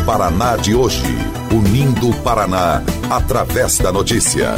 Paraná de hoje. Unindo o Paraná através da notícia.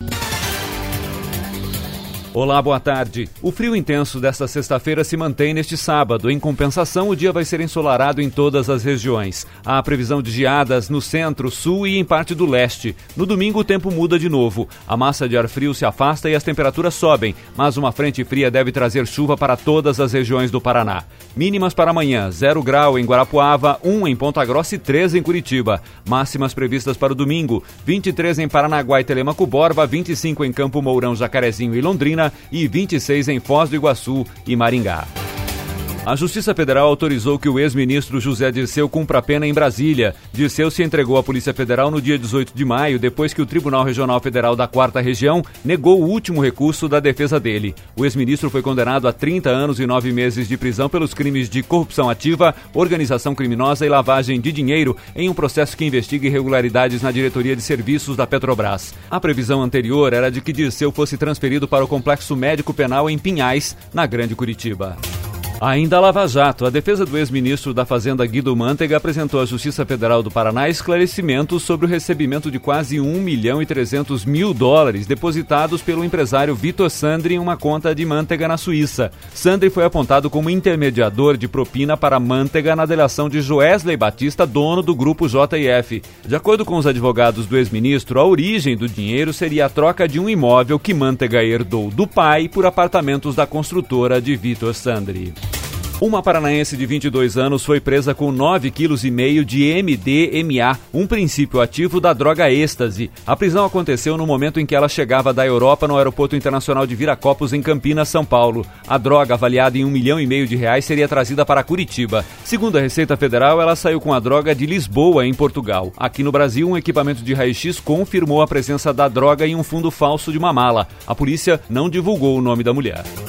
Olá, boa tarde. O frio intenso desta sexta-feira se mantém neste sábado. Em compensação, o dia vai ser ensolarado em todas as regiões. Há previsão de geadas no centro, sul e em parte do leste. No domingo, o tempo muda de novo. A massa de ar frio se afasta e as temperaturas sobem, mas uma frente fria deve trazer chuva para todas as regiões do Paraná. Mínimas para amanhã: 0 grau em Guarapuava, 1 em Ponta Grossa e 3 em Curitiba. Máximas previstas para o domingo: 23 em Paranaguá e Telêmaco Borba, 25 em Campo Mourão, Jacarezinho e Londrina, e 26 em Foz do Iguaçu e Maringá. A Justiça Federal autorizou que o ex-ministro José Dirceu cumpra a pena em Brasília. Dirceu se entregou à Polícia Federal no dia 18 de maio, depois que o Tribunal Regional Federal da 4ª Região negou o último recurso da defesa dele. O ex-ministro foi condenado a 30 anos e 9 meses de prisão pelos crimes de corrupção ativa, organização criminosa e lavagem de dinheiro em um processo que investiga irregularidades na diretoria de serviços da Petrobras. A previsão anterior era de que Dirceu fosse transferido para o Complexo Médico Penal em Pinhais, na Grande Curitiba. Ainda a Lava Jato, a defesa do ex-ministro da Fazenda Guido Mantega apresentou à Justiça Federal do Paraná esclarecimentos sobre o recebimento de quase $1.300.000 depositados pelo empresário Vitor Sandri em uma conta de Mantega na Suíça. Sandri foi apontado como intermediador de propina para Mantega na delação de Joesley Batista, dono do grupo JF. De acordo com os advogados do ex-ministro, a origem do dinheiro seria a troca de um imóvel que Mantega herdou do pai por apartamentos da construtora de Vitor Sandri. Uma paranaense de 22 anos foi presa com 9,5 kg de MDMA, um princípio ativo da droga êxtase. A prisão aconteceu no momento em que ela chegava da Europa no Aeroporto Internacional de Viracopos, em Campinas, São Paulo. A droga, avaliada em R$1,5 milhão, seria trazida para Curitiba. Segundo a Receita Federal, ela saiu com a droga de Lisboa, em Portugal. Aqui no Brasil, um equipamento de raio-x confirmou a presença da droga em um fundo falso de uma mala. A polícia não divulgou o nome da mulher.